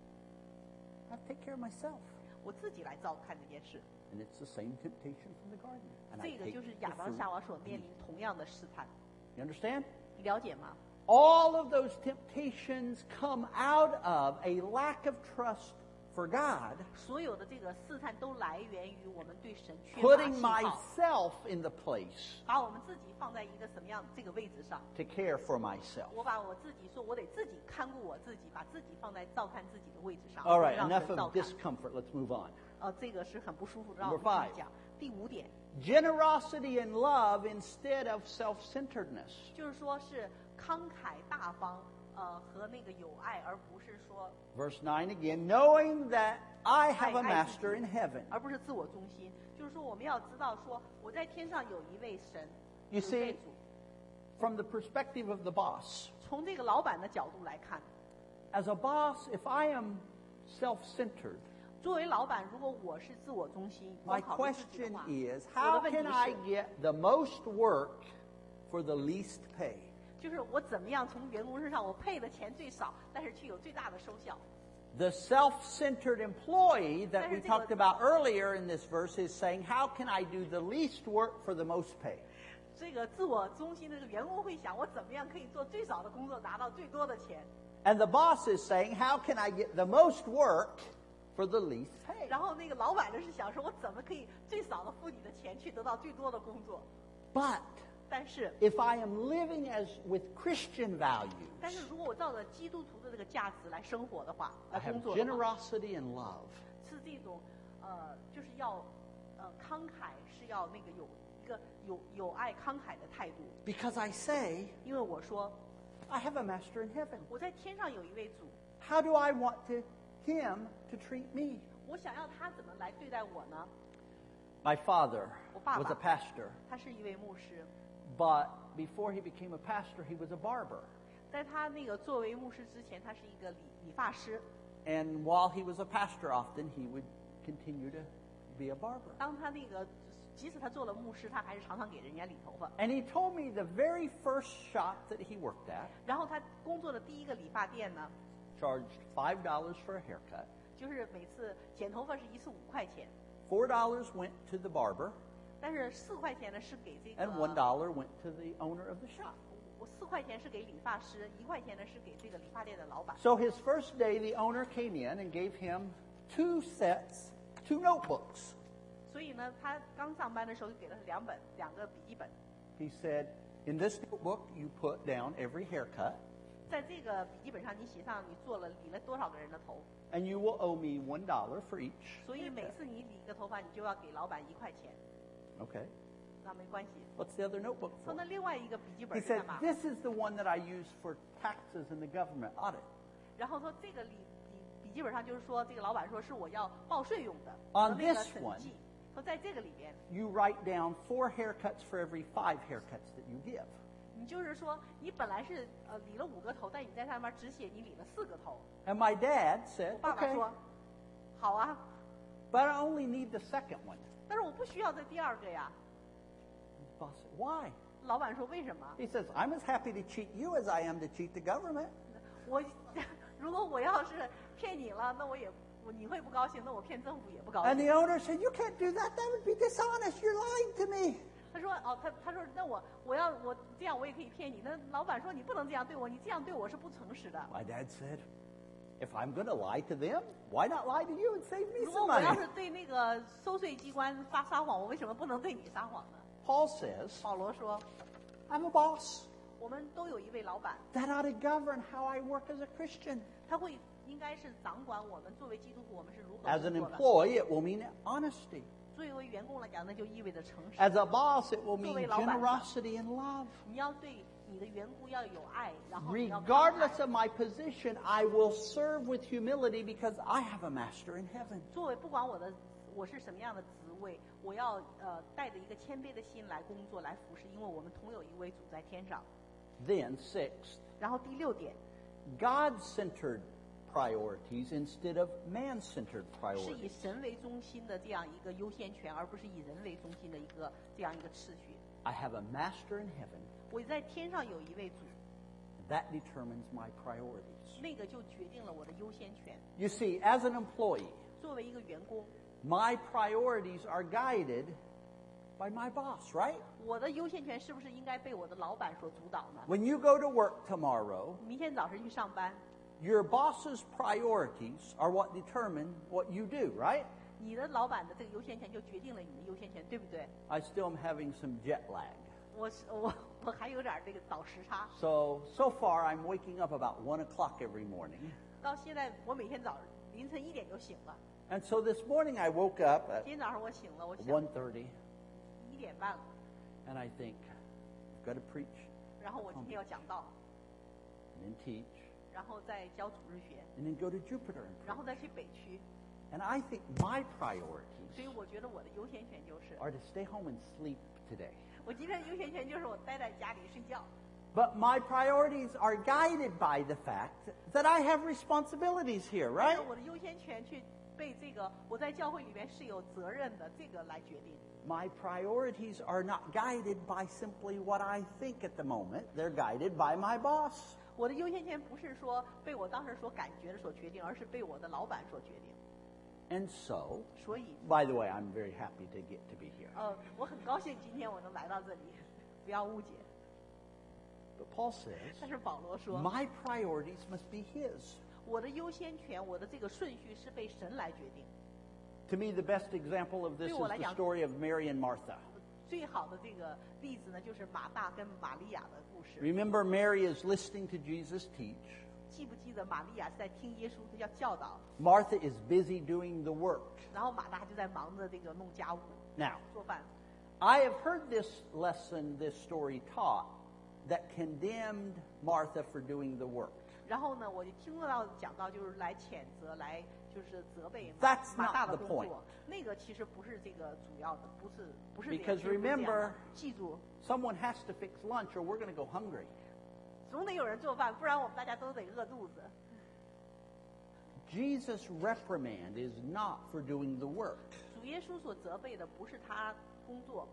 I have to take care of myself. 我自己来照看这件事。 And it's the same temptation from the garden. And I 这个 take 就是 the 亚当 fruit 夏娃所 and 面 eat. 临同样的试探， You understand? 你了解吗？ All of those temptations come out of a lack of trust for God, 所有的这个试探都来源于我们对神缺乏 putting 信靠， myself in the place 把我们自己放在一个什么样这个位置上。 to care for myself. 我把我自己说，我得自己看顾我自己，把自己放在照看自己的位置上， All 不 right, 让 enough 神照 of 看。 discomfort. Let's move on. 这个是很不舒服的，让我 Number 们继 five. 续讲。第5点 Generosity and love instead of self-centeredness. 就是说是慷慨大方，和那个有爱，而不是说 Verse 9 again, knowing that I have a 爱自己 master in heaven. 而不是自我中心。就是说，我们要知道说，我在天上有一位神， You 有一位 see, 主。 from the perspective of the boss, 从这个老板的角度来看， as a boss, if I am self-centered, 作为老板，如果我是自我中心， my 光考虑自己的 question 话， is, 我的 how 问题 can I 是， get the most work for the least pay? 就是我怎么样从员工身上我配的钱最少，但是却有最大的收效。 The self-centered employee that we talked about earlier in this verse is saying, how can I do the least work for the most pay? 这个自我中心的这个员工会想，我怎么样可以做最少的工作，拿到最多的钱？ And the boss is saying, how can I get the most work for the least pay? 然后那个老板就是想说，我怎么可以最少的付你的钱去得到最多的工作？ But 但是 if I am living as with Christian values, 但是如果我照着基督徒的这个价值来生活的话， I 来 have 工作的话， generosity and love. 是这种就是要慷慨，是要那个有一个有爱慷慨的态度。 Because I say, 因为我说 I have a master in heaven. 我在天上有一位主， How do I want him to treat me? 我想要他怎么来对待我呢？ My father 我爸 was a 爸 pastor, 他是一位牧师， but before he became a pastor, he was a barber. 在他那个作为牧师之前，他是一个理发师。 And while he was a pastor, often he would continue to be a barber. 当他那个即使他做了牧师，他还是常常给人家理头发。 And he told me the very first shop that he worked at 然后他工作的第一个理发店呢， charged $5 for a haircut. 就是每次剪头发是一次5块钱， $4 went to the barber, 但是4块钱呢是给这 and 个 $1 went to the owner of the shop. 我4块钱是给理发师，1块钱呢是给这个理发店的老板。 So his first day, the owner came in and gave him 2 notebooks. 所以呢，他刚上班的时候就给了他2个笔记本。 He said, in this notebook, you put down every haircut, 在这个笔记本上，你写上你理了多少个人的头， and you will owe me $1 for each. 所以每次你理个头发，你就要给老板1块钱。 Okay. 那没关系。 What's the other notebook 说 for? 那另外一个笔记本 He 是 said, 干嘛？ this is the one that I use for taxes and the government audit. 然后说这个笔记本上就是说，这个老板说是我要报税用的 On 和那个 this 审 one 计。说在这个里边， You write down 4 haircuts for every 5 haircuts that you give. 你就是说你本来是理了5个头，但你在上面只写你理了4个头。 And my dad 我 said, 爸爸 okay, 说，好啊， but I only need the second one. 但是我不需要这第2个呀。 The boss said, why? 老板说为什么？ He says, I'm as happy to cheat you as I am to cheat the government. 我如果我要是骗你了，那你会不高兴，那我骗政府也不高 And 兴。 the owner said, you can't do that. That would be dishonest. You're lying to me. 他说他说那我这样我也可以骗你。那老板说你不能这样对我，你这样对我是不诚实的。 My dad said, if I'm going to lie to them, why not lie to you and save me 如果 some 我要 money? 是对那个收税机关撒谎，我为什么不能对你撒谎呢？ Paul says, 保罗说， I'm a boss. 我们都有一位老板， That ought to govern how I work as a Christian. 他应该是掌管我们作为基督徒我们是如何 As an 工作的。 employee, it will mean honesty. 作为员工来讲，那就意味着诚实。 As a boss, it will 作为 mean 老板的。 generosity and love. 你要对你的员工要有爱，然后你要慷慨 Regardless of my position, I will serve with humility because I have a master in heaven. 作为不管我是什么样的职位，我要带着一个谦卑的心来工作来服侍，因为我们同有一位主在天上。 Then, sixth, 然后第6点 God-centered priorities instead of man-centered 是以 priorities. 神为中心的这样一个优先权，而不是以人为中心的这样一个次序。 I have a master in heaven. 我在天上有一位主， That determines my priorities. 那个就决定了我的优先权。 You see, as an employee, 作为一个员工， my priorities are guided by my boss, right? 我的优先权是不是应该被我的老板所主导呢？ When you go to work tomorrow, 明天早晨去上班， your boss's priorities are what determine what you do, right? 你的老板的这个优先权就决定了你的优先权，对不对？ I still am having some jet lag. 我还有点这个倒时差。 So far, I'm waking up about 1 o'clock every morning. 到现在我每天凌晨1点就醒了。 And so this morning I woke up at 今天早上我醒了，我想 1:30, 1点半了， and I think, I've got to preach 然后我今天要讲道， and then teach, 然后再教主日学， and then go to Jupiter and 然后 preach. 再去北区。 And I think my 所 priorities 以我觉得我的优先权就是， are to stay home and sleep today. 我今天的优先权就是我待在家里睡觉。 But my priorities are guided by the fact that I have responsibilities here, 但 right? 是我的优先权去被这个我在教会里面是有责任的，这个来决定。 My priorities are not guided by simply what I think at the moment. They're guided by my boss. 我的优先权不是说被我当时所感觉的所决定，而是被我的老板所决定。 And so, 所以， by the way, I'm very happy to get to be here. 我很高兴今天我能来到这里，不要误解。 But Paul says, 但是保罗说， my priorities must be his. 我的优先权，我的这个顺序是被神来决定。 To me, the best example of this is the story of Mary and Martha. 最好的这个例子呢，就是马大跟玛利亚的故事。 Remember, Mary is listening to Jesus teach. 记不记得玛利亚是在听耶稣他要教导， Martha is busy doing the work. 然后马大就在忙着这个弄家务 Now, 做饭。 I have heard this lesson, this story taught, that condemned Martha for doing the work. 然后呢，我就听到讲到就是来谴责，来就是责备 That's 马大 not 的 the 工 point. 作。那个其实不是这个主要的，不是这个 Because 其实不是这样的 remember- 记住， Someone has to fix lunch or we're going to go hungry. 总得有人做饭，不然我们大家都得饿肚子。 Jesus' reprimand is not for doing the work. 主耶稣所责备的不是他工作，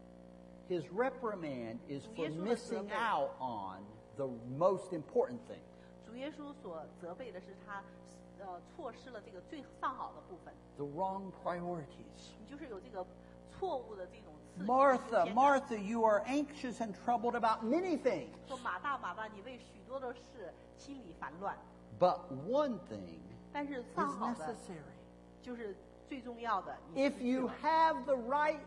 His reprimand is for 主耶稣的责备。 missing out on the most important thing. 主耶稣所责备的是他错失了这个最上好的部分， The wrong priorities. 你就是有这个错误的这种次序 Martha, 优先感 Martha, you are anxious and troubled about many things. 说马大马大，你为许多的事心里烦乱， But one thing 但是 is 上好的 necessary. 就是最重要的。你 If you have the right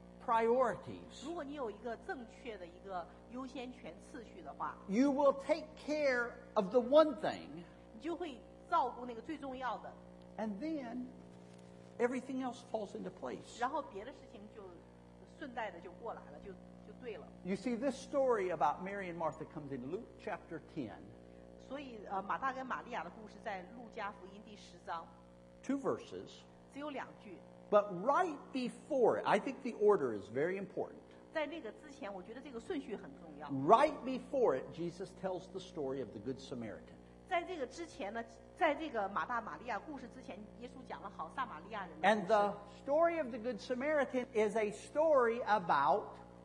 priorities, 如果你有一个正确的一个优先权次序的话， you will take care of the one thing, 你就会照顾那个最重要的， and then everything else falls into place. 然后别的事情就顺带的就过来了，就对了。 You see, this story about Mary and Martha comes in Luke chapter 10, 所以马大跟玛利亚的故事在路加福音第10章， 2 verses. 只有2句。 But right before it, I think the order is very important. 在那个之前，我觉得这个顺序很重要。 Right before it, Jesus tells the story of the Good Samaritan. 在这个之前呢，在这个马大玛利亚故事之前，耶稣讲了好撒玛利亚人的 And 故 the 事。 story of the Good Samaritan is a story about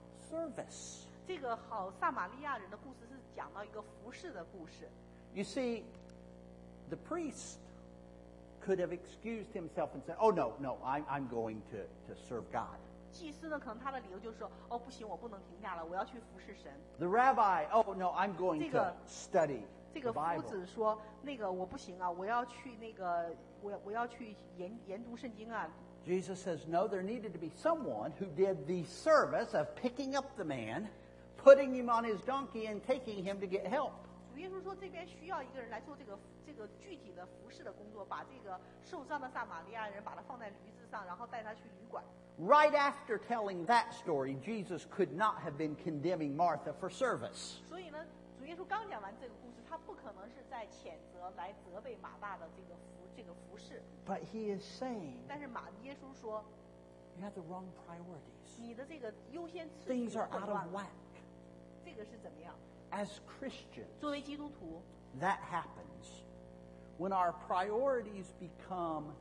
service. 这个好撒玛利亚人的故事是讲到一个服侍的故事。 You see, the priest could have excused himself and said, oh, no, I'm going to serve God. 祭司呢，可能他的理由就是说，哦，不行，我不能停下来，我要去服侍神。 The rabbi, oh, no, I'm going to 这个- study 这 the 个夫 Bible. 子说，那个我不行啊，我要去那个，我要去研读圣经啊。 Jesus says, no, there needed to be someone who did the service of picking up the man, putting him on his donkey, and taking him to get help. 主耶稣说，这边需要一个人来做这个具体的服侍的工作，把这个受伤的撒玛利亚人把他放在驴子上，然后带他去旅馆。 Right after telling that story, Jesus could not have been condemning Martha for service. 所以呢，主耶稣刚讲完这个故事，他不可能是在谴责来责备马大的这个服侍， But he is saying, 但是耶稣说， you have the wrong priorities. 你的这个优先次序 Things are 混 out 乱 of 了。 whack. 这个是怎么样？ As Christians, 作为基督徒， that happens when our priorities become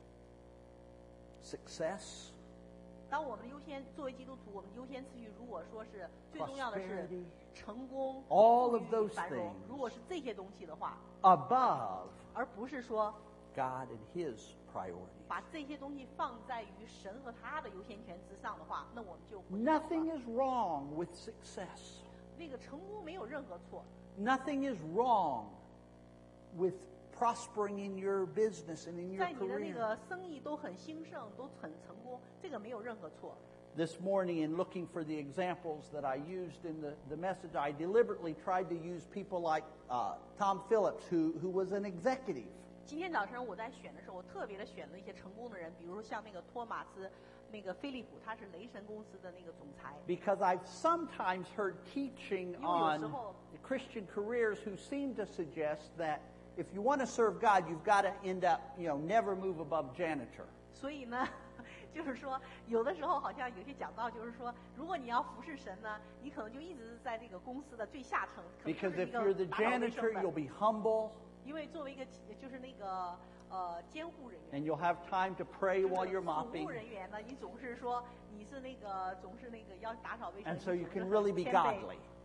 success, 当我们作为基督徒，我们优先次序如果说是最重要的是 prosperity, 成功、 all 富 of 裕 those 繁荣 things 如果是这些东西的话， above 而不是说 God and His priorities. 把这些东西放在于神和他的优先权之上的话，那我们就混淆了 Nothing is wrong with success. 那个成功没有任何错， Nothing is wrong with prospering in your business and in your 在你的那 career. 个生意都很兴盛，都很成功，这个没有任何错。 This morning, in looking for the examples that I used in the message, I deliberately tried to use people like Tom Phillips, who was an executive. 今天早晨我在选的时候，我特别的选了一些成功的人，比如说像那个托马斯，那个菲利普，他是雷神公司的那个总裁。 Because I've sometimes heard teaching 因为有时 on 候 the Christian careers who seem to suggest that if you want to serve God, you've got to end up, never move above janitor. 所以呢，就是说，有的时候好像有些讲到，就是说，如果你要服侍神呢，你可能就一直是在这个公司的最下层，可能就 Because 是一 if you're the 个打扫卫生 janitor, 的 you'll be humble 因为作为一个就是那个监护人员。 and you'll have time to pray 就是 while you're 服 mopping. 务人员呢，你总是说你是那个总是那个要打扫卫生， And so 你 you 总是 can 很 really be 谦卑 godly.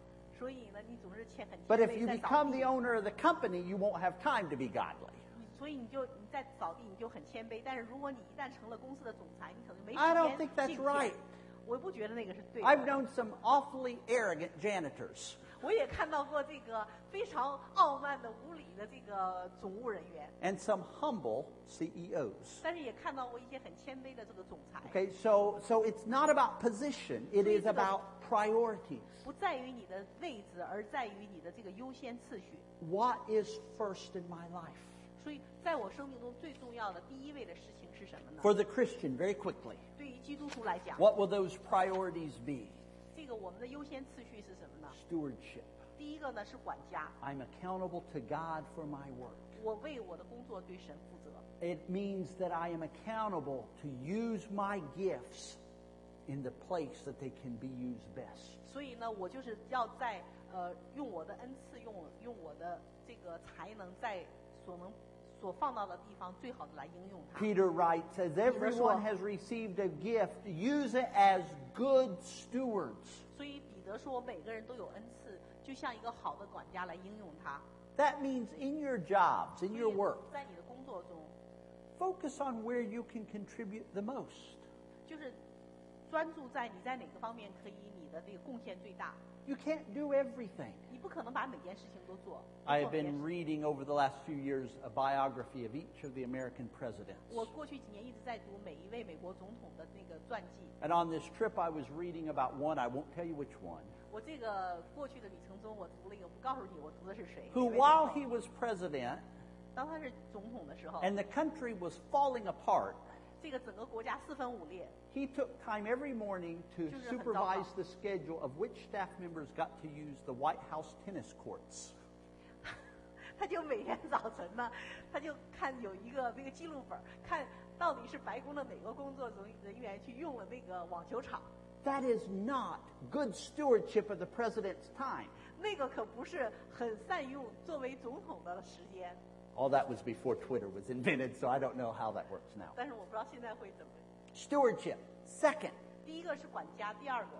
所以呢，你总是很 But 谦 if 卑 you 在扫 become 地 the owner of the company, you won't have time to be godly. 所以你在扫地你就很谦卑，但是如果你一旦成了公司的总裁，你可能没时 I don't 间 think that's 敬虔 right. 我不觉得那个是对 I've 的。 known some awfully arrogant janitors. 我也看到过这个非常傲慢的无理的这个总务人员， And some humble CEOs. 但是也看到过一些很谦卑的这个总裁。 Okay, so it's not about position, it is about priorities. 不在于你的位置，而在于你的这个优先次序。 What is first in my life? 所以，在我生命中最重要的第一位的事情是什么呢？ For the Christian, very quickly, 对于基督徒来讲， what will those priorities be? 这个我们的优先次序是什么呢？ Stewardship. 第一个呢是管家， I'm accountable to God for my work. 我为我的工作对神负责。 It means that I am accountable to use my gifts in the place that they can be used best. 所以呢，我就是要在用我的恩赐，用我的这个才能，在所放到的地方，最好的来应用它。 Peter writes, as everyone has received a gift, use it as good stewards. 所以彼得说，每个人都有恩赐，就像一个好的管家来应用它。 That means in your jobs, in 所 your 以 work, 在你的工作中， focus on where you can contribute the most. 就是专注在你在哪个方面可以你的这个贡献最大。 You can't do everything. 你不可能把每件事情都做。 I 做 have 每件 been 事 reading over the last few years a biography of each of the American presidents. 我过去几年一直在读每一位美国总统的那个传记。 And on this trip, I was reading about one, I won't tell you which one, 我这个过去的旅程中，我读了一个，不告诉你我读的是谁。 who, 哪位 while 总 he 统 was president 当他是总统的时候， and the country was falling apart, 这个整个国家四分五裂。 he took time every morning to 就是很糟糕。 supervise the schedule of which staff members got to use the White House tennis courts. 他就每天早晨呢，他就看有一个那个记录本，看到底是白宫的哪个工作人员去用了那个网球场。 That is not good stewardship of the president's time. 那个可不是很善用作为总统的时间。 All that was before Twitter was invented, so I don't know how that works now. 但是我不知道现在会怎么。 Stewardship. Second, 第一个是管家，第二个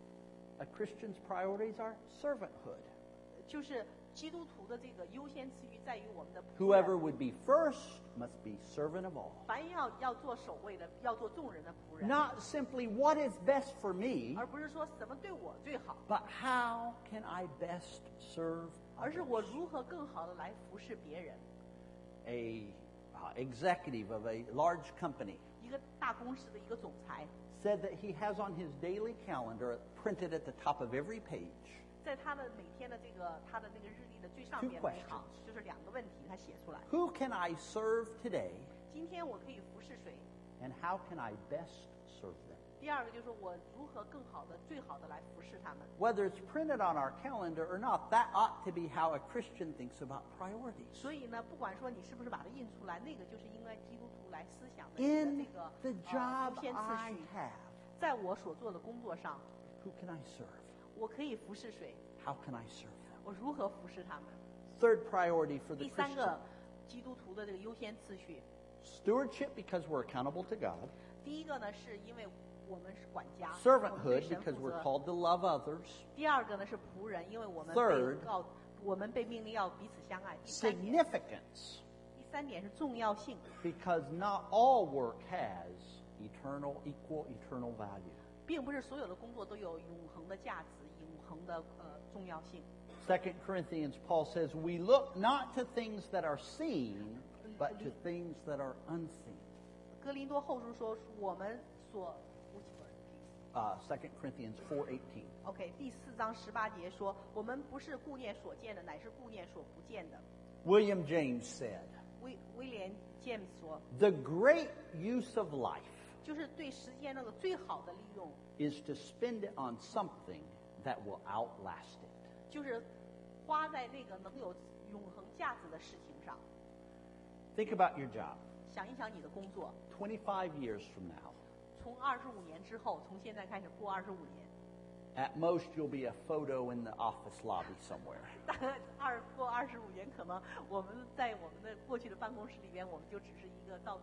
a Christian's priorities are servanthood. 就是基督徒的这个优先次序在于我们的仆 Whoever 人。 would be first must be servant of all. 凡要做守卫的，要做众人的仆人， Not simply what is best for me, 而不是说什么对我最好， but how can I best serve 而是 others? 我如何更好的来服侍别人。 A executive of a large company 一个大公司的一个总裁， said that he has on his daily calendar, printed at the top of every page, 在他的每天的他的那个日历的最上 Two 边那一行 questions. 就是两个问题，他写出来。 who can I serve today 今天我可以服侍谁？ and how can I best serve them? 第二个就是我如何更好的、最好的来服侍他们。 Whether it's printed on our calendar or not, that ought to be how a Christian thinks about priorities. 所以呢，不管说你是不是把它印出来，那个就是应该基督徒来思想的 In 这个 the job 优先次 I 序。 have, 在我所做的工作上， who can I serve? 我可以服侍谁？ How can I serve them? 我如何服侍他们？ Third priority for the 第三 Christian. 个，基督徒的这个优先次序。 Stewardship because we're accountable to God. 第一个呢，是因为我们是管家，我们 Servanthood 对神 because 负 we're 责。 called to love others. 第二个呢是仆人，因为我们 Third 我们被命令要彼此相爱。 Significance 第三点是重要性， because not all work has equal eternal value. 并不是所有的工作都有永恒的价值、永恒的重要性。 2 Corinthians, Paul says, we look not to things that are seen, but to things that are unseen. 哥林多后书说，我们所 2 Corinthians 4:18. OK 第4章18节说，我们不是顾念所见的，乃是顾念所不见的。 William James said, 威廉詹姆斯说， the great use of life 就是对时间那个最好的利用， is to spend it on something that will outlast it. 就是花在那个能有永恒价值的事情上。 Think about your job. 想一想你的工作， 25 years from now, 从25年之后，从现在开始过25年， at most you'll be a photo in the office lobby somewhere. 大概过25年，可能我们在我们的过去的办公室里边，我们就只是一个到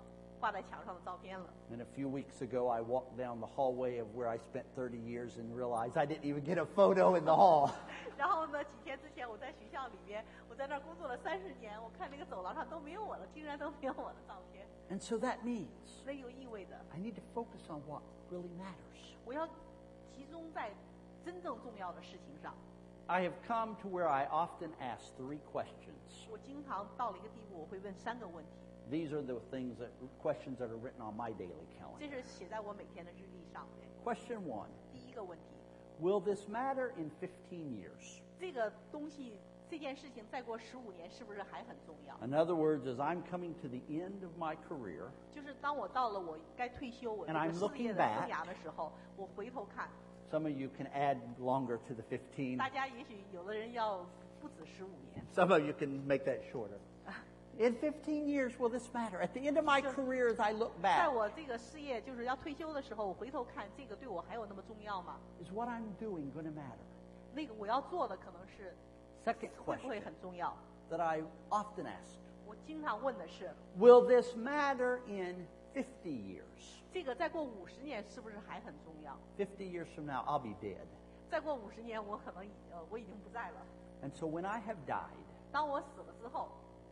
挂在墙上的照片了。 And a few weeks ago, I walked down the hallway of where I spent 30 years and realized I didn't even get a photo in the hall. 然后呢，几天之前我在学校里面，我在那儿工作了30年，我看那个走廊上都没有我的，竟然都没有我的照片。 And so that means 那又意味着 I need to focus on what really matters. 我要集中在真正重要的事情上。 I have come to where I often ask 3 questions. 我经常到了一个地步，我会问3个问题， These are the questions that are written on my daily 这 calendar. 是写在我每天的日历上的。 Question 1, 第一个问题， will this matter in 15 years? 这个东西，这件事情再过15年是不是还很重要？ In other words, as I'm coming to the end of my career, 就是当我到了我该退休，我这 And 个 I'm 事业 looking 的 back. 生涯的时候，我回头看， some of you can add longer to the 15. 大家也许有的人要不止15年。 Some of you can make that shorter. In 15 years, will this matter? At the end of my career, as I look 在 back, 我这个事业就是要退休的时候，我回头看，这个对我还有那么重要吗？ is what I'm doing going to matter? 那个我要做的可能是 Second 会不会 question 很重要？ that I often ask, 我经常问的是， will this matter in 50 years? 这个再过50年是不是还很重要？ 50 years from now, I'll be dead. 再过50年，我可能我已经不在了。 And so when I have died 当我死了之后，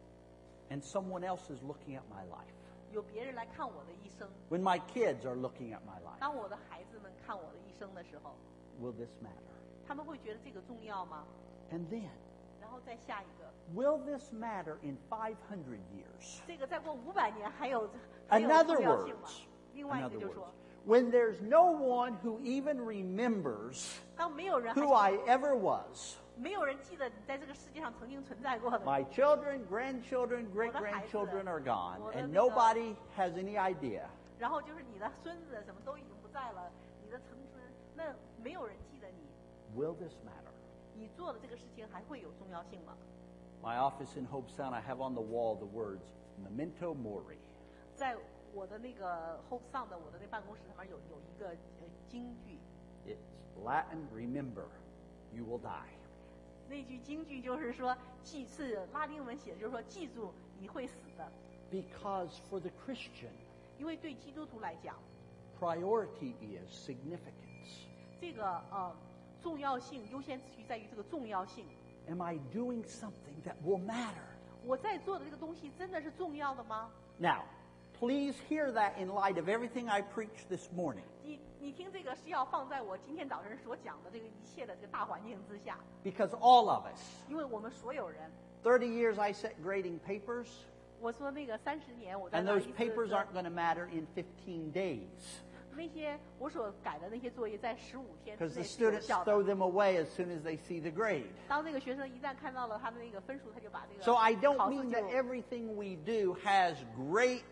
and someone else is looking at my life, 有别人来看我的一生， when my kids are looking at my life, 当我的孩子们看我的一生的时候， will this matter? 他们会觉得这个重要吗？ And then, 然后再下一个， will this matter in 500 years? 这个再过500年还有 In other 重要性吗 words,？ 另外 in 一个 other 就是 words, 说， when there's no one who even remembers 当没有人 who I ever was, 没有人记得你在这个世界上曾经存在过的， my children, grandchildren, great grandchildren are gone, and nobody has any idea. 然后就是你的孙子什么都已经不在了，你的曾孙，那没有人记得你， Will this matter? 你做的这个事情还会有重要性吗？ My office in Hobe Sound, I have on the wall the words "Memento Mori." 在我的那个 Hope Sound 的我的那办公室上面有一个京剧， It's Latin, remember, you will die. 那句京剧就是说是拉丁文写的，就是说记住你会死的， Because for the Christian, 因为对基督徒来讲， priority is significance. 这个重要性优先次序在于这个重要性。 Am I doing something that will matter? 我在做的这个东西真的是重要的吗？ Now, please hear that in light of everything I preached this morning. 你听这个是要放在我今天早晨所讲的这个一切的这个大环境之下， Because all of us, 因为我们所有人， 30 years I sat grading papers, 我说那个30年我在 and 那儿 those 一直 papers 做 aren't going to matter in 15 days. 那些我所改的那些作业，在15天之 Because the 内是有 students 效 throw 的。 them away as soon as they see the grade. 当这个学生一旦看到了他的那个分数，他就把这个 So I don't 考试 mean 就 that everything we do has great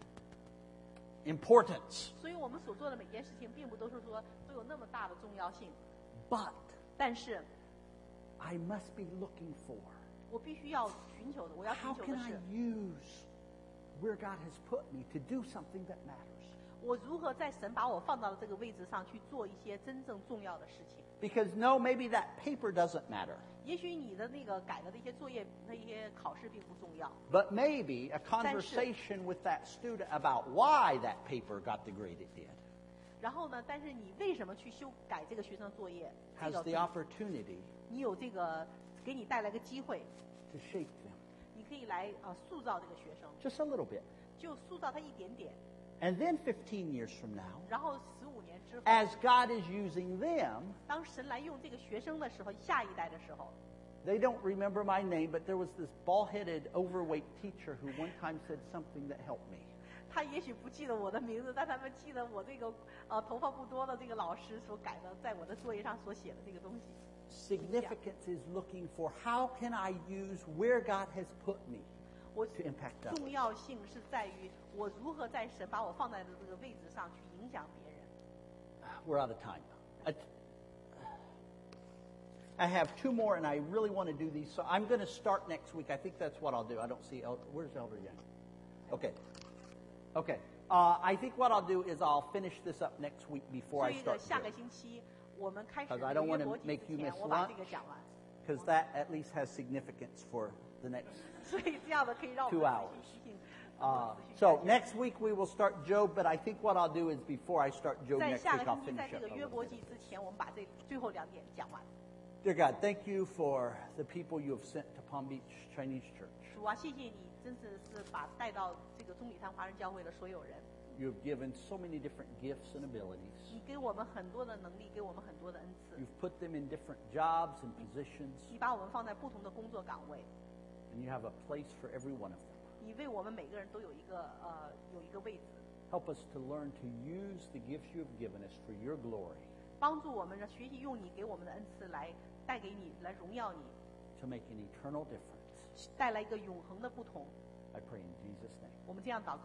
importance. 所以我们所做的每件事情，并不都是说都有那么大的重要性。 But 但是 I must be looking for 我必须要寻求的，我要寻 how 求 can 的 I 是， use where God has put me to do something that matters. 我如何在神把我放到了这个位置上去做一些真正重要的事情。 Because no, maybe that paper doesn't matter. 也许你的那个改的那些作业、那些考试并不重要， But maybe a conversation with that student about why that paper got the grade it did 然后呢，但是你为什么去改这个学生的作业？这 has 个 the opportunity 你有这个给你带来个机会， to shape them 你可以来塑造这个学生， just a little bit. 就塑造他一点点， And then 15 years from now, 然后15年之后， as God is using them, 当神来用这个学生的时候，下一代的时候， they don't remember my name, but there was this bald-headed, overweight teacher who one time said something that helped me. 他也许不记得我的名字，但他们记得我这个头发不多的这个老师所改的，在我的作业上所写的这个东西。 Significance is looking for how can I use where God has put me 我 to impact others. 重要性是在于我如何在神把我放在的这个位置上去影响别人。 We're out of time. I have 2 more, and I really want to do these. So I'm going to start next week. I think that's what I'll do. I don't see Elder. Where's Elder Yang? Okay. Okay. I think what I'll do is I'll finish this up next week before 所 I 以呢， start 下个 this. 星期我们开始 Because I don't 约 want to 国际 make 之 you 前， miss 我把这 lunch. 个讲完， Because that at least has significance for the next. 所以这样的可以让我 2 们 hours 细心 So next week we will start Job, but I think what I'll do is before I start Job 在 next 下 week, 个 I'll 星期， finish 在这 up 个 a 约 little 伯 bit. 记之前，我们把这最后2点讲完。 Dear God, thank you for the people you have sent to Palm Beach Chinese Church. 主啊，谢谢你，真的是把带到这个中礼堂华人教会的所有人。 You have given so many different gifts and abilities. 你给我们很多的能力，给我们很多的恩赐。 You've put them in different jobs and positions, 你把我们放在不同的工作岗位， and you have a place for every one of them. 你为我们每个人都有一个位置， Help us to learn to use the gifts you have given us for your glory, 帮助我们学习用你给我们的恩赐来带给你，来荣耀你， to make an eternal difference. 带来一个永恒的不同。 I pray in Jesus' name. 我们这样祷告。